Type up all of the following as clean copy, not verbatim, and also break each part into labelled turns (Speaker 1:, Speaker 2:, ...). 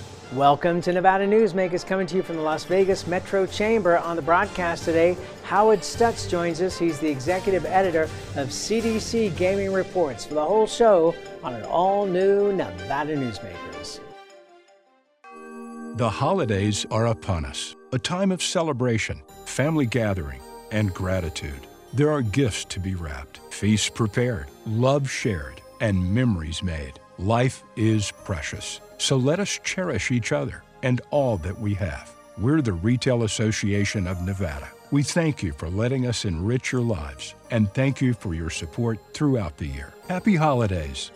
Speaker 1: Welcome to Nevada Newsmakers, coming to you from the Las Vegas Metro Chamber. On the broadcast today, Howard Stutz joins us. He's the executive editor of CDC Gaming Reports for the whole show on an all-new Nevada Newsmakers.
Speaker 2: The holidays are upon us, a time of celebration, family gathering, and gratitude. There are gifts to be wrapped, feasts prepared, love shared, and memories made. Life is precious, so let us cherish each other and all that we have. We're the Retail Association of Nevada. We thank you for letting us enrich your lives, and thank you for your support throughout the year. Happy holidays.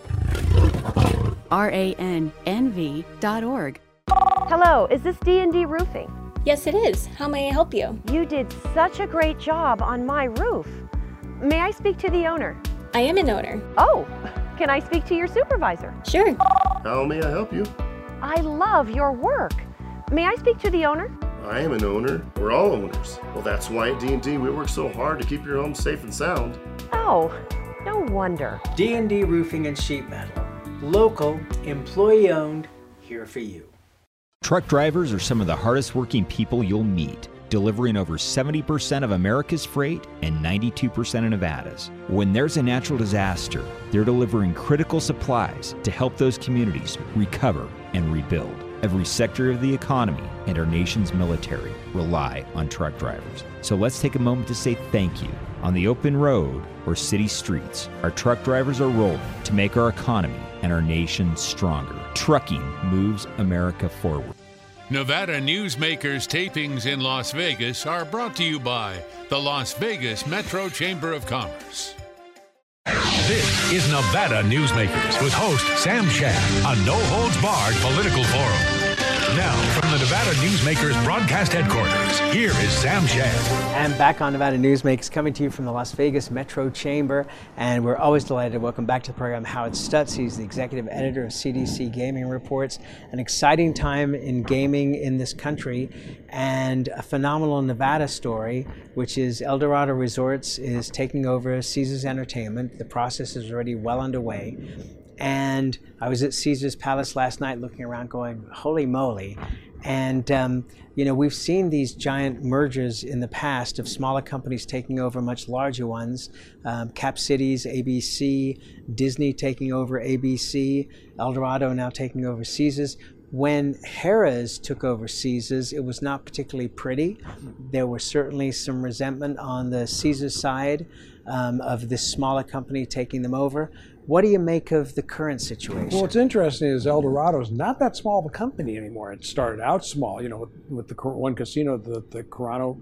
Speaker 3: RANNV.org.
Speaker 4: Hello, is this D&D Roofing?
Speaker 5: Yes, it is. How may I help you?
Speaker 4: You did such a great job on my roof. May I speak to the owner?
Speaker 5: I am an owner.
Speaker 4: Oh, can I speak to your supervisor?
Speaker 5: Sure.
Speaker 6: How may I help you?
Speaker 4: I love your work. May I speak to the owner?
Speaker 6: I am an owner. We're all owners. Well, that's why at D&D we work so hard to keep your home safe and sound.
Speaker 4: Oh, no wonder.
Speaker 1: D&D Roofing and Sheet Metal. Local, employee-owned, here for you.
Speaker 7: Truck drivers are some of the hardest working people you'll meet, delivering over 70% of America's freight and 92% of Nevada's. When there's a natural disaster, they're delivering critical supplies to help those communities recover and rebuild. Every sector of the economy and our nation's military rely on truck drivers. So let's take a moment to say thank you. On the open road or city streets, our truck drivers are rolling to make our economy and our nation stronger. Trucking moves America forward.
Speaker 8: Nevada Newsmakers tapings in Las Vegas are brought to you by the Las Vegas Metro Chamber of Commerce.
Speaker 9: This is Nevada Newsmakers with host Sam Shad, a no-holds-barred political forum. Now, from the Nevada Newsmakers broadcast headquarters, here is Sam Shad.
Speaker 1: And back on Nevada Newsmakers, coming to you from the Las Vegas Metro Chamber. And we're always delighted to welcome back to the program Howard Stutz. He's the executive editor of CDC Gaming Reports. An exciting time in gaming in this country, and a phenomenal Nevada story, which is Eldorado Resorts is taking over Caesars Entertainment. The process is already well underway. And I was at Caesars Palace last night looking around going, holy moly. And, you know, we've seen these giant mergers in the past of smaller companies taking over much larger ones. Cap Cities, ABC, Disney taking over ABC, Eldorado now taking over Caesars. When Harrah's took over Caesars, it was not particularly pretty. There was certainly some resentment on the Caesars side of this smaller company taking them over. What do you make of the current situation?
Speaker 10: Well, what's interesting is Eldorado is not that small of a company anymore. It started out small, you know, with the one casino that the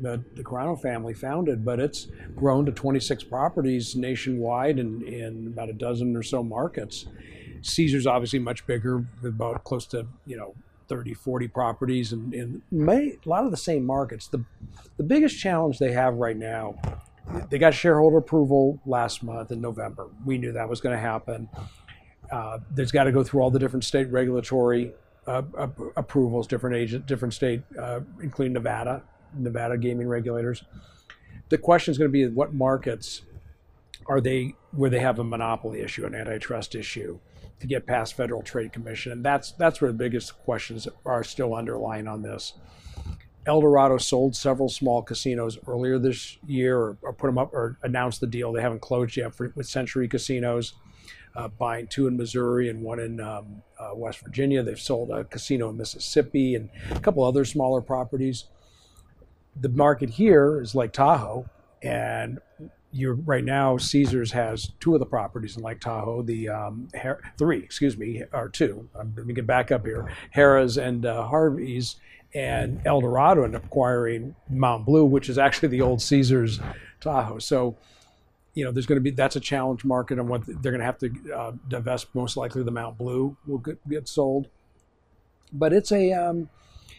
Speaker 10: Carano family founded, but it's grown to 26 properties nationwide and in about a dozen or so markets. Caesar's obviously much bigger, about close to, 30, 40 properties and in a lot of the same markets. The biggest challenge they have right now, they got shareholder approval last month in November. We knew that was going to happen. There's got to go through all the different state regulatory approvals, different state, including Nevada gaming regulators. The question is going to be what markets are they where they have a monopoly issue, an antitrust issue, to get past Federal Trade Commission, and that's where the biggest questions are still underlying on this. Eldorado sold several small casinos earlier this year, or put them up, or announced the deal. They haven't closed yet with Century Casinos, buying 2 in Missouri and 1 in West Virginia. They've sold a casino in Mississippi and a couple other smaller properties. The market here is Lake Tahoe, and right now Caesars has 2 of the properties in Lake Tahoe. The 3, or 2. Let me get back up here. Harrah's and Harvey's. And Eldorado ended up acquiring Mount Blue, which is actually the old Caesars Tahoe. So, that's a challenge market on what they're going to have to divest. Most likely, the Mount Blue will get sold. But it's going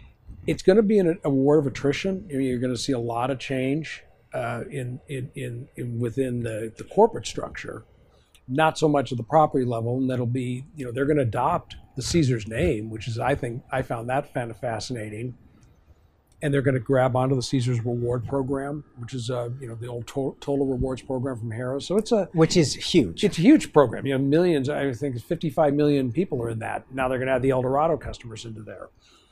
Speaker 10: to be a war of attrition. You're going to see a lot of change within the corporate structure. Not so much at the property level, and that'll be, they're going to adopt the Caesars name, which is, I found that kind of fascinating. and they're going to grab onto the Caesars Reward Program, which is the old Total Rewards program from Harrah's. So
Speaker 1: which is huge.
Speaker 10: It's a huge program. Millions. I think 55 million people are in that. Now they're going to add the Eldorado customers into there.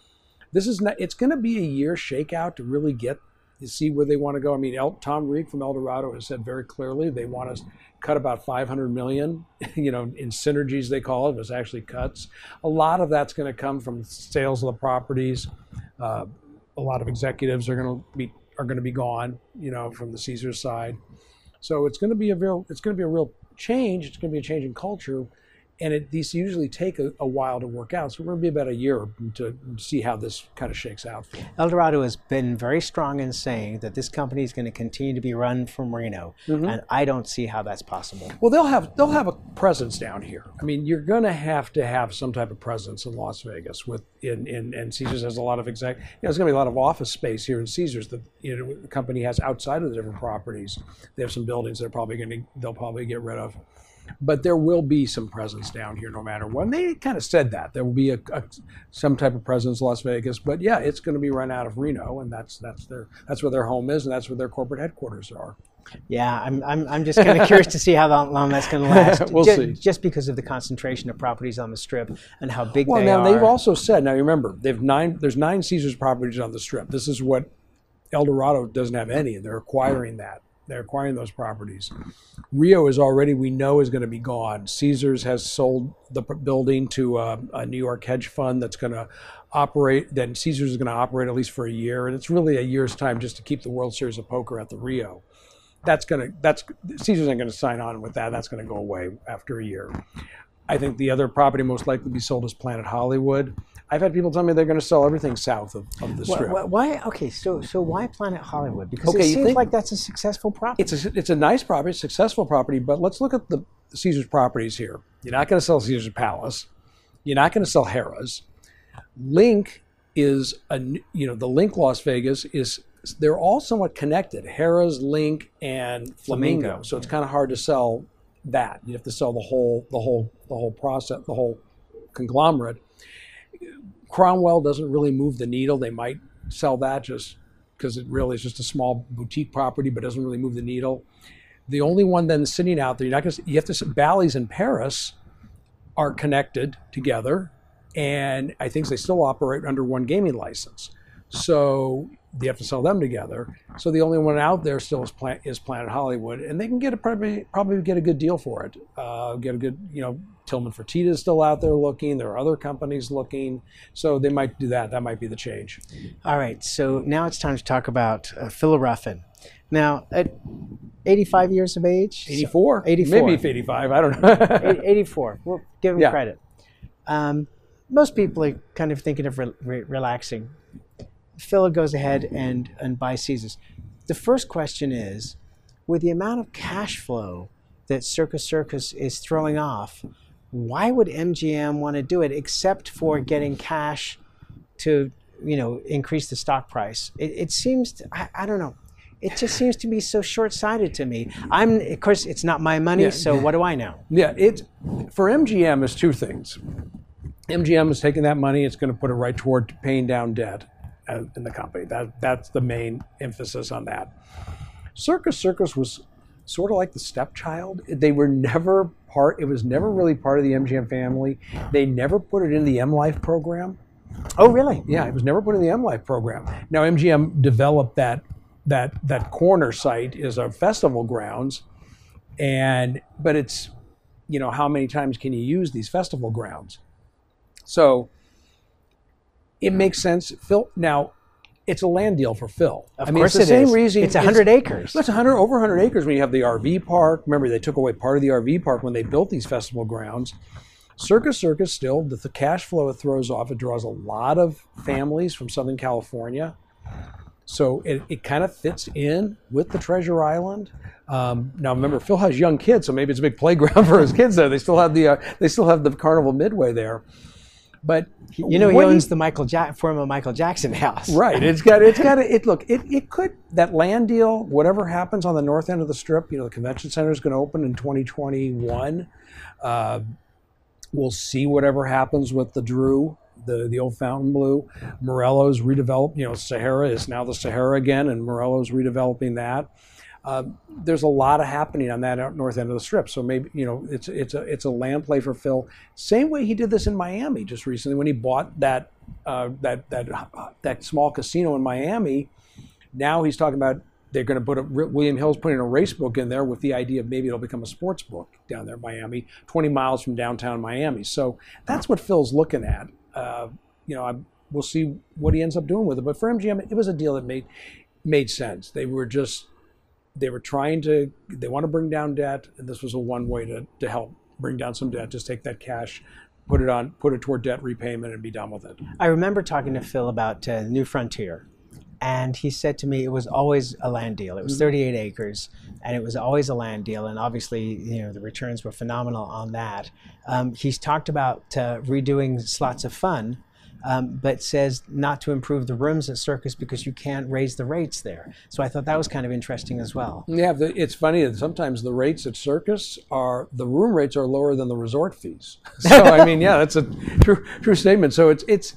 Speaker 10: It's going to be a year shakeout to really get to see where they want to go. I mean, Tom Reeg from Eldorado has said very clearly they want to cut about 500 million, in synergies they call it. It was actually cuts. A lot of that's going to come from sales of the properties. A lot of executives are going to be gone, from the Caesars side. So it's going to be a real change. It's going to be a change in culture. And these usually take a while to work out. So we're going to be about a year to see how this kind of shakes out.
Speaker 1: Eldorado has been very strong in saying that this company is going to continue to be run from Reno, and I don't see how that's possible.
Speaker 10: Well, they'll have a presence down here. I mean, you're going to have some type of presence in Las Vegas and Caesars has a lot of there's going to be a lot of office space here in Caesars that the company has outside of the different properties. They have some buildings they'll probably get rid of. But there will be some presence down here no matter what. And they kind of said that. There will be some type of presence in Las Vegas. But yeah, it's going to be run out of Reno, and that's where their home is, and that's where their corporate headquarters are.
Speaker 1: Yeah, I'm just kind of curious to see how long that's going to last.
Speaker 10: We'll see.
Speaker 1: Just because of the concentration of properties on the Strip and how big they are.
Speaker 10: Well, now they've also said, now remember, there's 9 Caesars properties on the Strip. This is what Eldorado doesn't have any, and they're acquiring that. They're acquiring those properties. Rio is already, we know, is going to be gone. Caesars has sold the building to a New York hedge fund that's going to operate. Then Caesars is going to operate at least for a year, and it's really a year's time just to keep the World Series of Poker at the Rio. Caesars ain't going to sign on with that. That's going to go away after a year. I think the other property most likely to be sold is Planet Hollywood. I've had people tell me they're going to sell everything south of the Strip.
Speaker 1: Why? Okay, so why Planet Hollywood? Because it seems like that's a successful property.
Speaker 10: It's a nice property, a successful property, but let's look at the Caesars properties here. You're not going to sell Caesars Palace. You're not going to sell Harrah's. Link is the Link Las Vegas is. They're all somewhat connected. Harrah's, Link, and Flamingo. So it's kind of hard to sell that. You have to sell the whole process, the whole conglomerate. Cromwell doesn't really move the needle. They might sell that just because it really is just a small boutique property, but doesn't really move the needle. The only one then sitting out there, Bally's and Paris are connected together, and I think they still operate under one gaming license. So they have to sell them together. So the only one out there still is Planet Hollywood, and they can probably get a good deal for it. Get a good, Tillman Fertitta is still out there looking. There are other companies looking, so they might do that. That might be the change.
Speaker 1: All right, so now it's time to talk about Phil Ruffin. Now, at 85 years of age?
Speaker 10: 84.
Speaker 1: 84.
Speaker 10: Maybe 85, I don't know.
Speaker 1: 84. We'll give him credit. Most people are kind of thinking of relaxing. Phil goes ahead and buys Caesars. The first question is, with the amount of cash flow that Circus Circus is throwing off, why would MGM want to do it except for getting cash to, increase the stock price? It seems, I don't know. It just seems to be so short-sighted to me. Of course, it's not my money, so what do I know?
Speaker 10: Yeah, for MGM is two things. MGM is taking that money, it's going to put it right toward paying down debt in the company. That's the main emphasis on that. Circus Circus was sort of like the stepchild. They were never it was never really part of the MGM family. They never put it in the M Life program.
Speaker 1: Oh, really?
Speaker 10: Yeah, it was never put in the M Life program. Now MGM developed that corner site as a festival grounds, but it's, how many times can you use these festival grounds? So it makes sense. Phil, now it's a land deal for Phil.
Speaker 1: Of course it's the same reason. It's 100 acres.
Speaker 10: It's over 100 acres when you have the RV park. Remember, they took away part of the RV park when they built these festival grounds. Circus Circus still, the cash flow it throws off, it draws a lot of families from Southern California. So it kind of fits in with the Treasure Island. Now remember, Phil has young kids, so maybe it's a big playground for his kids there. They still have the Carnival Midway there. But
Speaker 1: he owns the former Michael Jackson house.
Speaker 10: Right. It could, that land deal, whatever happens on the north end of the Strip, the convention center is going to open in 2021. We'll see whatever happens with the Drew. the old Fontainebleau. Morello's redeveloped. Sahara is now the Sahara again, and Morello's redeveloping that. There's a lot of happening on that north end of the Strip. So maybe it's a land play for Phil. Same way he did this in Miami just recently when he bought that small casino in Miami. Now he's talking about they're going to William Hill's putting a race book in there with the idea of maybe it'll become a sports book down there in Miami, 20 miles from downtown Miami. So that's what Phil's looking at. We'll see what he ends up doing with it. But for MGM, it was a deal that made sense. They want to bring down debt, and this was a one way to help bring down some debt. Just take that cash, put it toward debt repayment, and be done with it.
Speaker 1: I remember talking to Phil about New Frontier, and he said to me it was always a land deal. It was 38 acres, and it was always a land deal. And obviously, the returns were phenomenal on that. He's talked about redoing Slots of Fun, but says not to improve the rooms at Circus because you can't raise the rates there. So I thought that was kind of interesting as well.
Speaker 10: Yeah, it's funny that sometimes the rates at Circus the room rates are lower than the resort fees. So I mean, yeah, that's a true statement. So it's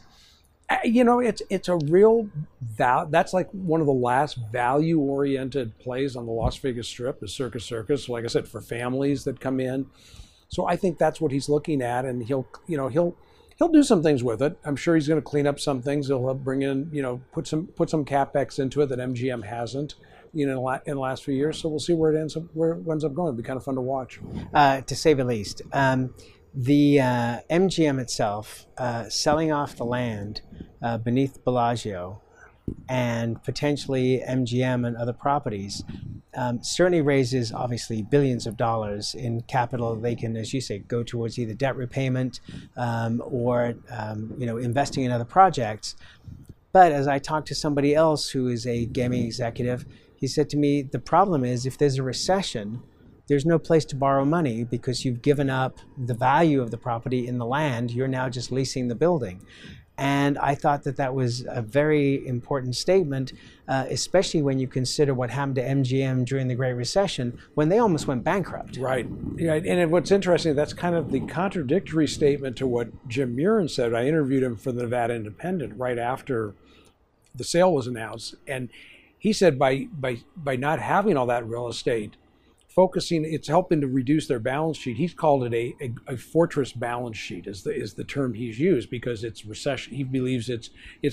Speaker 10: a real that's like one of the last value-oriented plays on the Las Vegas Strip is Circus. Like I said, for families that come in. So I think that's what he's looking at, and he'll do some things with it. I'm sure he's going to clean up some things. He'll bring in, put some CapEx into it that MGM hasn't, in the last few years. So we'll see where it ends up going. It'll be kind of fun to watch.
Speaker 1: To say the least. The MGM itself selling off the land beneath Bellagio and potentially MGM and other properties certainly raises obviously billions of dollars in capital. They can, as you say, go towards either debt repayment or investing in other projects. But as I talked to somebody else who is a gaming executive, he said to me, the problem is if there's a recession, there's no place to borrow money because you've given up the value of the property in the land. You're now just leasing the building. And I thought that was a very important statement, especially when you consider what happened to MGM during the Great Recession when they almost went bankrupt.
Speaker 10: Right. And what's interesting, that's kind of the contradictory statement to what Jim Murin said. I interviewed him for the Nevada Independent right after the sale was announced. And he said by not having all that real estate, it's helping to reduce their balance sheet. He's called it a fortress balance sheet is the term he's used because it's recession. He believes it's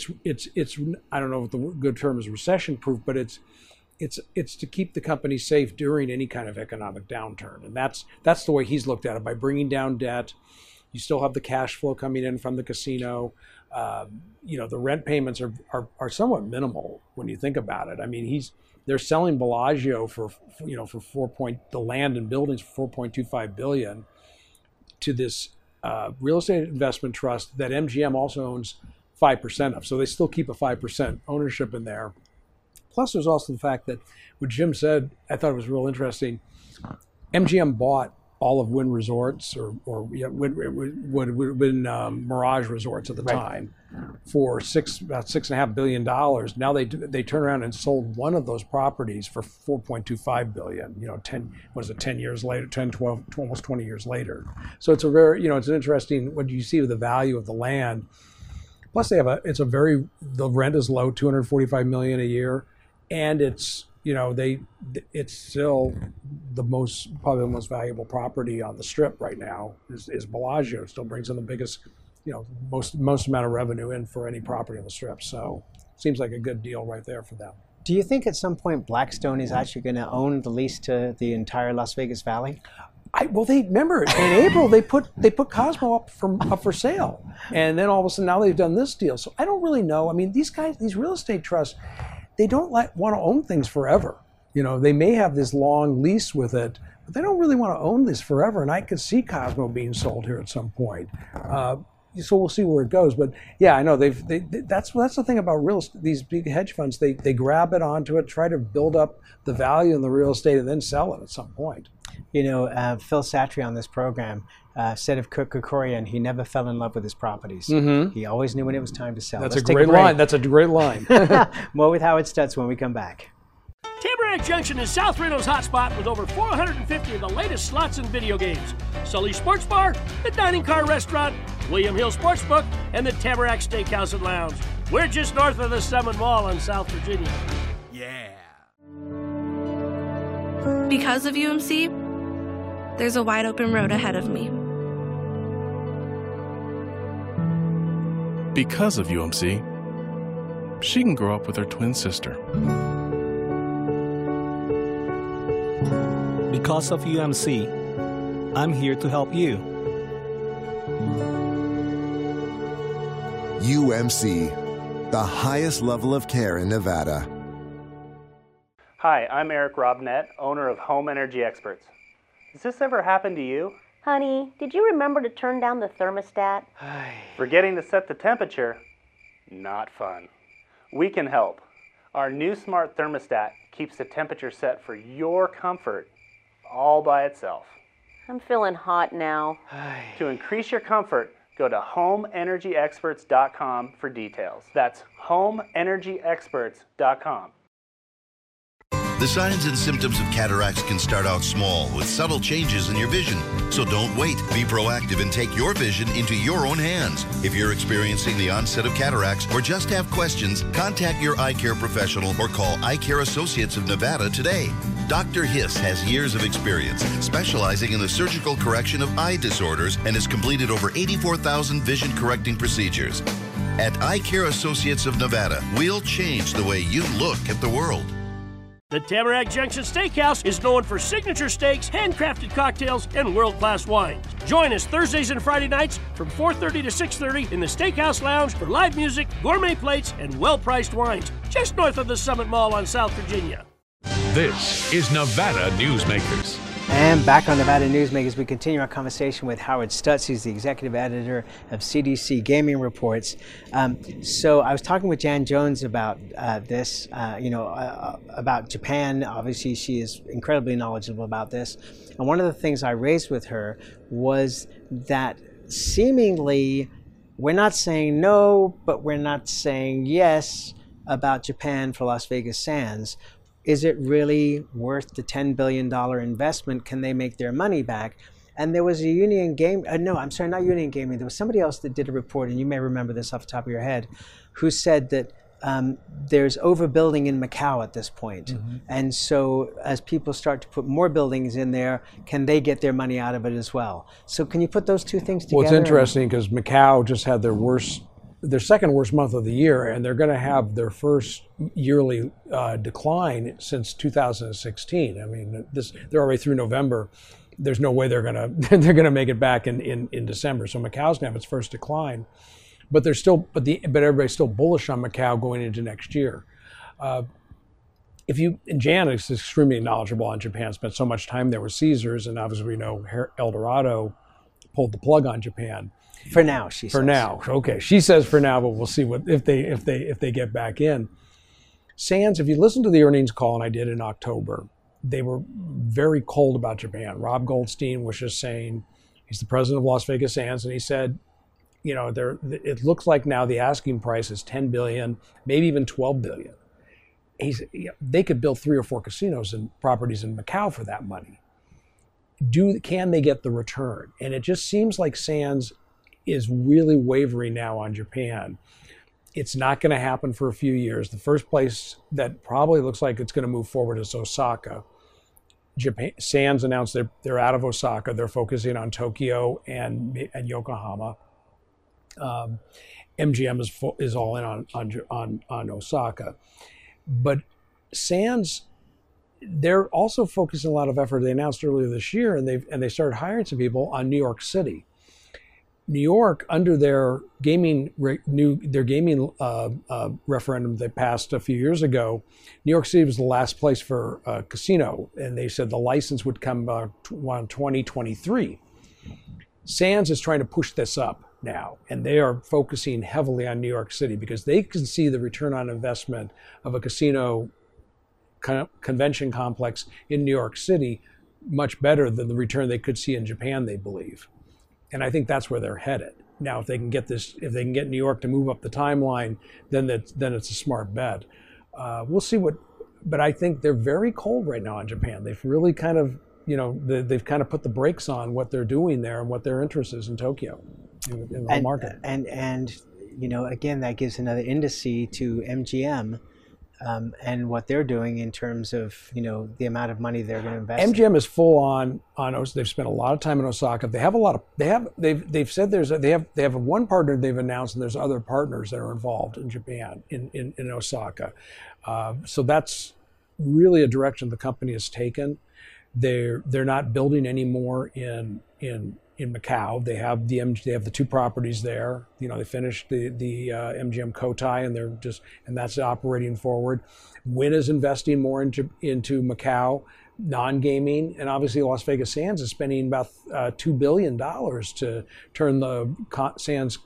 Speaker 10: I don't know if the good term is recession proof, but it's to keep the company safe during any kind of economic downturn. And that's the way he's looked at it. By bringing down debt, you still have the cash flow coming in from the casino. The rent payments are somewhat minimal when you think about it. I mean, they're selling Bellagio for the land and buildings for $4.25 billion to this real estate investment trust that MGM also owns 5% of. So they still keep a 5% ownership in there. Plus, there's also the fact that what Jim said, I thought it was real interesting. MGM bought all of Wynn Resorts or Mirage Resorts at the time for about $6.5 billion. Now they turn around and sold one of those properties for $4.25 billion. 10 years later, 10, 12, almost 20 years later. So it's it's an interesting, what you see with the value of the land. Plus the rent is low, $245 million a year, and it's still probably the most valuable property on the Strip right now is Bellagio. It still brings in the biggest, most amount of revenue in for any property on the Strip. So it seems like a good deal right there for them.
Speaker 1: Do you think at some point Blackstone is actually going to own the lease to the entire Las Vegas Valley?
Speaker 10: They remember in April they put Cosmo up for sale, and then all of a sudden now they've done this deal. So I don't really know. I mean, these real estate trusts, they don't want to own things forever. They may have this long lease with it, but they don't really want to own this forever. And I could see Cosmo being sold here at some point. So we'll see where it goes. But yeah, I know that's the thing about real estate. These big hedge funds, they grab it onto it, try to build up the value in the real estate, and then sell it at some point.
Speaker 1: Phil Satry on this program said of Kirk Kerkorian, he never fell in love with his properties. He always knew when it was time to sell.
Speaker 10: That's a great line. That's a great line.
Speaker 1: More with Howard Stutz when we come back.
Speaker 11: Tamarack Junction is South Reno's hotspot with over 450 of the latest slots and video games. Sully's Sports Bar, the Dining Car Restaurant, William Hill Sportsbook, and the Tamarack Steakhouse and Lounge. We're just north of the Summit Mall in South Virginia.
Speaker 12: Yeah.
Speaker 13: Because of UMC, there's a wide open road ahead of me.
Speaker 14: Because of UMC, she can grow up with her twin sister.
Speaker 15: Because of UMC, I'm here to help you.
Speaker 16: UMC, the highest level of care in Nevada.
Speaker 17: Hi, I'm Eric Robnett, owner of Home Energy Experts. Has this ever happened to you?
Speaker 4: Honey, did you remember to turn down the thermostat?
Speaker 17: Forgetting to set the temperature? Not fun. We can help. Our new smart thermostat keeps the temperature set for your comfort all by itself.
Speaker 4: I'm feeling hot now.
Speaker 17: To increase your comfort, go to homeenergyexperts.com for details. That's homeenergyexperts.com.
Speaker 18: The signs and symptoms of cataracts can start out small with subtle changes in your vision. So don't wait. Be proactive and take your vision into your own hands. If you're experiencing the onset of cataracts or just have questions, contact your eye care professional or call Eye Care Associates of Nevada today. Dr. Hiss has years of experience specializing in the surgical correction of eye disorders and has completed over 84,000 vision correcting procedures. At Eye Care Associates of Nevada, we'll change the way you look at the world.
Speaker 11: The Tamarack Junction Steakhouse is known for signature steaks, handcrafted cocktails, and world-class wines. Join us Thursdays and Friday nights from 4:30 to 6:30 in the Steakhouse Lounge for live music, gourmet plates, and well-priced wines, just north of the Summit Mall on South Virginia.
Speaker 9: This is Nevada Newsmakers.
Speaker 1: And back on Nevada Newsmakers, we continue our conversation with Howard Stutz. He's the executive editor of CDC Gaming Reports. So I was talking with Jan Jones about this, about Japan. Obviously, she is incredibly knowledgeable about this. And one of the things I raised with her was that seemingly we're not saying no, but we're not saying yes about Japan for Las Vegas Sands. Is it really worth the $10 billion investment? Can they make their money back? And there was a Union Game, not Union Gaming. There was somebody else that did a report, and you may remember this off the top of your head, who said that there's overbuilding in Macau at this point. Mm-hmm. And so as people start to put more buildings in there, can they get their money out of it as well? So can you put those two things together?
Speaker 10: Well, it's interesting because Macau just had their second worst month of the year, and they're going to have their first yearly decline since 2016. I mean, they're already through November. There's no way they're going to make it back in December. So Macau's going to have its first decline, but everybody's still bullish on Macau going into next year. And Jan is extremely knowledgeable on Japan. Spent so much time there with Caesars, and obviously we know Eldorado pulled the plug on Japan.
Speaker 1: For now, she says.
Speaker 10: For now, okay. She says for now, but we'll see if they get back in. Sands, if you listen to the earnings call, and I did in October, they were very cold about Japan. Rob Goldstein was just saying, he's the president of Las Vegas Sands, and he said, it looks like now the asking price is $10 billion, maybe even $12 billion. They could build 3 or 4 casinos and properties in Macau for that money. Can they get the return? And it just seems like Sands is really wavering now on Japan. It's not going to happen for a few years. The first place that probably looks like it's going to move forward is Osaka. Sands announced they're out of Osaka. They're focusing on Tokyo and Yokohama. MGM is all in on Osaka. But Sands, they're also focusing a lot of effort. They announced earlier this year, and they started hiring some people on New York City. New York, under their gaming referendum that passed a few years ago, New York City was the last place for a casino, and they said the license would come around 2023. Sands is trying to push this up now, and they are focusing heavily on New York City because they can see the return on investment of a casino convention complex in New York City much better than the return they could see in Japan, they believe. And I think that's where they're headed. Now, if they can get New York to move up the timeline, then it's a smart bet. We'll see but I think they're very cold right now in Japan. They've really kind of, they've kind of put the brakes on what they're doing there and what their interest is in Tokyo. in the whole market.
Speaker 1: And you know, again, that gives another indice to MGM. And what they're doing in terms of, you know, the amount of money they're going to invest.
Speaker 10: MGM is full on. They've spent a lot of time in Osaka. They have a lot of. They've said they have one partner they've announced, and there's other partners that are involved in Japan in Osaka. So that's really a direction the company has taken. They're not building anymore in Macau. They have the two properties there. You know, they finished the MGM Cotai, and that's operating forward. Wynn is investing more into Macau, non-gaming, and obviously Las Vegas Sands is spending about $2 billion to turn the Sands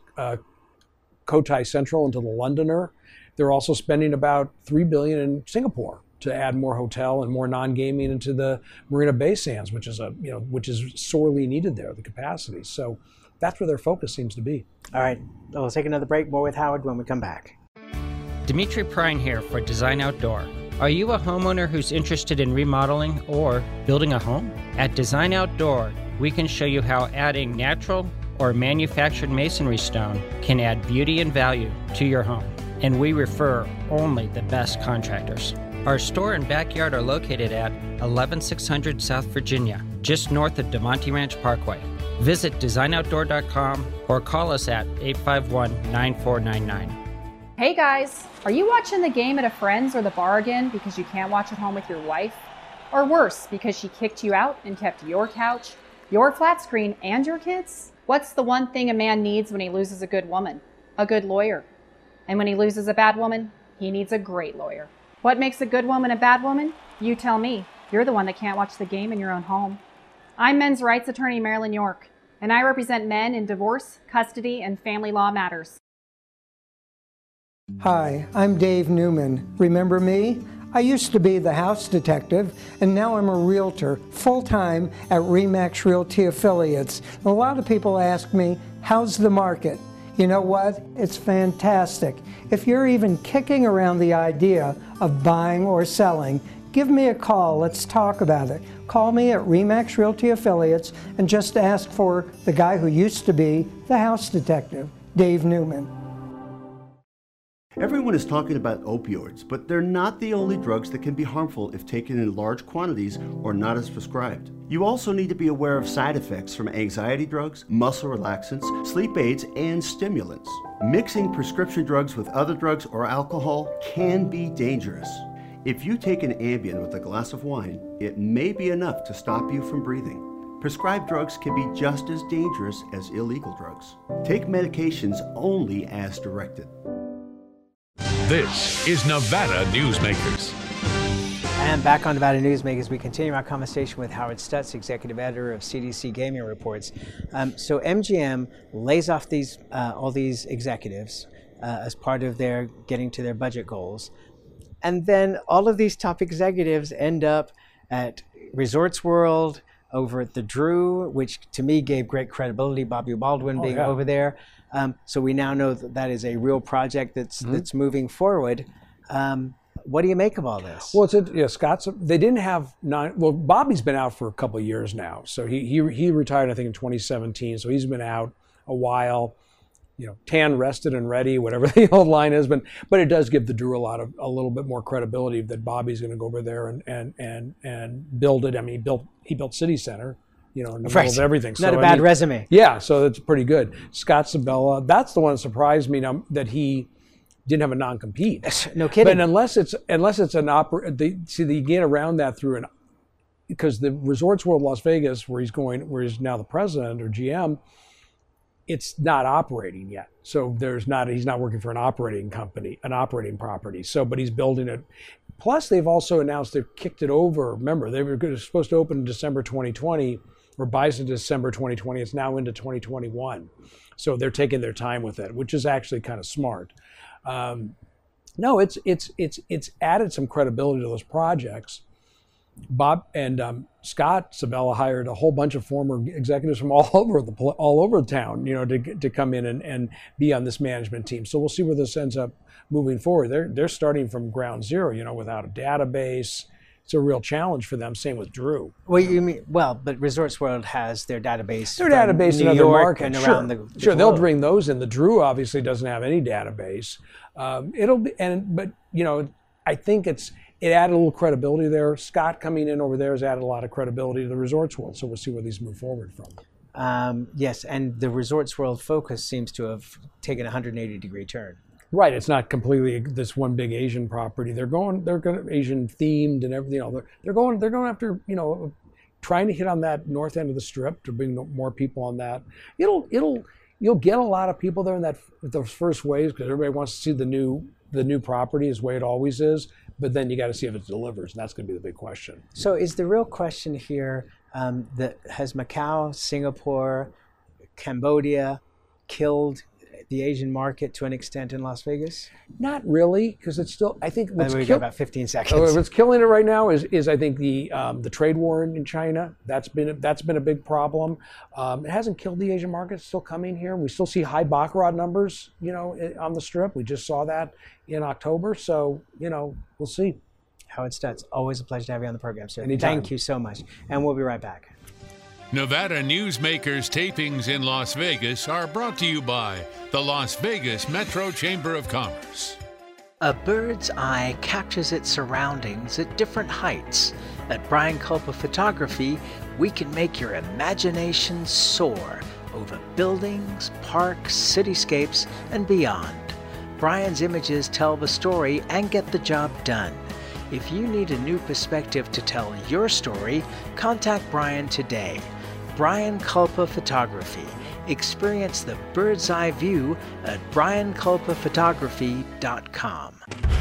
Speaker 10: Cotai Central into the Londoner. They're also spending about $3 billion in Singapore to add more hotel and more non-gaming into the Marina Bay Sands, which is sorely needed there, the capacity. So that's where their focus seems to be.
Speaker 1: All right, we'll take another break. More with Howard when we come back.
Speaker 12: Dimitri Prine here for Design Outdoor. Are you a homeowner who's interested in remodeling or building a home? At Design Outdoor, we can show you how adding natural or manufactured masonry stone can add beauty and value to your home. And we refer only the best contractors. Our store and backyard are located at 11600 South Virginia, just north of DeMonte Ranch Parkway. Visit designoutdoor.com or call us at 851-9499.
Speaker 19: Hey guys, are you watching the game at a friend's or the bar again because you can't watch at home with your wife? Or worse, because she kicked you out and kept your couch, your flat screen, and your kids? What's the one thing a man needs when he loses a good woman? A good lawyer. And when he loses a bad woman, he needs a great lawyer. What makes a good woman a bad woman? You tell me. You're the one that can't watch the game in your own home. I'm men's rights attorney Marilyn York, and I represent men in divorce, custody, and family law matters.
Speaker 20: Hi, I'm Dave Newman. Remember me? I used to be the house detective, and now I'm a realtor, full-time at RE/MAX Realty Affiliates. A lot of people ask me, how's the market? You know what? It's fantastic. If you're even kicking around the idea of buying or selling, give me a call. Let's talk about it. Call me at RE/MAX Realty Affiliates and just ask for the guy who used to be the house detective, Dave Newman.
Speaker 21: Everyone is talking about opioids, but they're not the only drugs that can be harmful if taken in large quantities or not as prescribed. You also need to be aware of side effects from anxiety drugs, muscle relaxants, sleep aids, and stimulants. Mixing prescription drugs with other drugs or alcohol can be dangerous. If you take an Ambien with a glass of wine, it may be enough to stop you from breathing. Prescribed drugs can be just as dangerous as illegal drugs. Take medications only as directed.
Speaker 9: This is Nevada Newsmakers.
Speaker 1: And back on Nevada Newsmakers, we continue our conversation with Howard Stutz, executive editor of CDC Gaming Reports. So MGM lays off all these executives as part of their getting to their budget goals. And then all of these top executives end up at Resorts World, over at the Drew, which to me gave great credibility, Bobby Baldwin being over there. So we now know that is a real project that's moving forward. What do you make of all this?
Speaker 10: Well, Scott's. They didn't have Bobby's been out for a couple of years now. So he retired, I think, in 2017. So he's been out a while. You know, tan, rested, and ready, whatever the old line is. But it does give the Drew a little bit more credibility that Bobby's going to go over there and build it. I mean, he built City Center. You know, in the middle of everything.
Speaker 1: Not a bad resume.
Speaker 10: Yeah, so that's pretty good. Scott Sabella, that's the one that surprised me that he didn't have a non-compete.
Speaker 1: No kidding.
Speaker 10: But unless it's you get around that through because the Resorts World Las Vegas, where he's now the president or GM, it's not operating yet. So he's not working for an operating company, an operating property. So, but he's building it. Plus, they've also announced they've kicked it over. Remember, they were supposed to open in December 2020. Or buys in December 2020. It's now into 2021. So they're taking their time with it, which is actually kind of smart. No, it's added some credibility to those projects. Bob and Scott Sabella hired a whole bunch of former executives from all over the town, you know, to come in and be on this management team. So we'll see where this ends up moving forward. They're starting from ground zero, you know, without a database. it's a real challenge for them. Same with Drew.
Speaker 1: Well, you mean, but Resorts World has their database.
Speaker 10: Their database
Speaker 1: New
Speaker 10: in other
Speaker 1: York
Speaker 10: markets.
Speaker 1: and around the
Speaker 10: Sure, they'll
Speaker 1: globe.
Speaker 10: bring those in. The Drew obviously doesn't have any database. But you know, I think it added a little credibility there. Scott coming in over there has added a lot of credibility to the Resorts World. So we'll see where these move forward from.
Speaker 1: Yes, and the Resorts World focus seems to have taken a 180-degree turn.
Speaker 10: Right, it's not completely this one big Asian property. They're going Asian themed and everything. You know, they're going after, you know, trying to hit on that north end of the Strip to bring more people on that. You'll get a lot of people there in those first waves because everybody wants to see the new property is the way it always is. But then you got to see if it delivers, and that's going to be the big question.
Speaker 1: So is the real question here that has Macau, Singapore, Cambodia killed the Asian market to an extent in Las Vegas?
Speaker 10: Not really, because it's still, I think
Speaker 1: we got about 15 seconds.
Speaker 10: What's killing it right now is I think the trade war in China. That's been a big problem. It hasn't killed the Asian market. It's still coming here. We still see high baccarat numbers, you know, on the Strip. We just saw that in October. So, you know, we'll see.
Speaker 1: Howard Stutz, always a pleasure to have you on the program, sir.
Speaker 10: Anytime.
Speaker 1: Thank you so much. And we'll be right back.
Speaker 8: Nevada Newsmakers tapings in Las Vegas are brought to you by the Las Vegas Metro Chamber of Commerce.
Speaker 2: A bird's eye captures its surroundings at different heights. At Brian Culpa Photography, we can make your imagination soar over buildings, parks, cityscapes, and beyond. Brian's images tell the story and get the job done. If you need a new perspective to tell your story, contact Brian today. Brian Culpa Photography. Experience the bird's eye view at brianculpaphotography.com.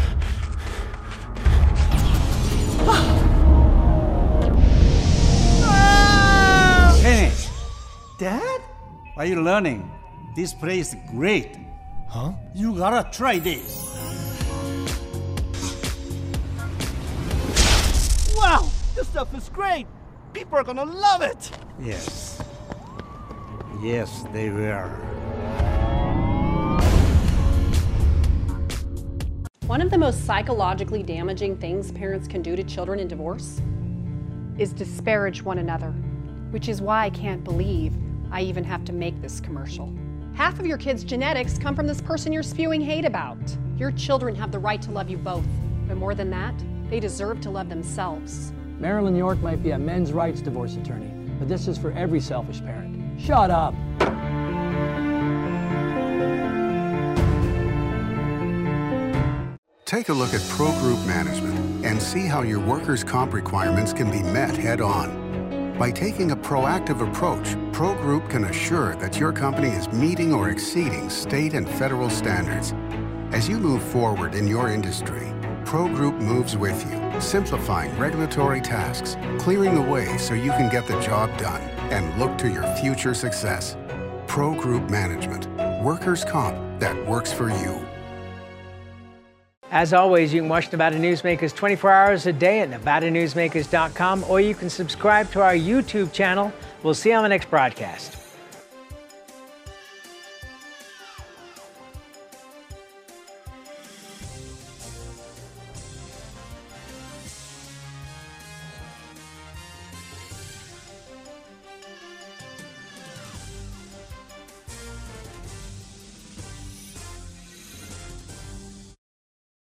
Speaker 22: Hey, Dad? Are you learning? This place is great. Huh? You gotta try this.
Speaker 23: Wow, this stuff is great. People are gonna love it.
Speaker 22: Yes. Yes, they will.
Speaker 24: One of the most psychologically damaging things parents can do to children in divorce is disparage one another, which is why I can't believe I even have to make this commercial. Half of your kids' genetics come from this person you're spewing hate about. Your children have the right to love you both, but more than that, they deserve to love themselves.
Speaker 25: Marilyn York might be a men's rights divorce attorney, but this is for every selfish parent. Shut up.
Speaker 26: Take a look at Pro Group Management and see how your workers' comp requirements can be met head-on. By taking a proactive approach, Pro Group can assure that your company is meeting or exceeding state and federal standards. As you move forward in your industry, Pro Group moves with you, simplifying regulatory tasks, clearing the way so you can get the job done and look to your future success. Pro Group Management. Workers' comp that works for you.
Speaker 1: As always, you can watch Nevada Newsmakers 24 hours a day at nevadanewsmakers.com, or you can subscribe to our YouTube channel. We'll see you on the next broadcast.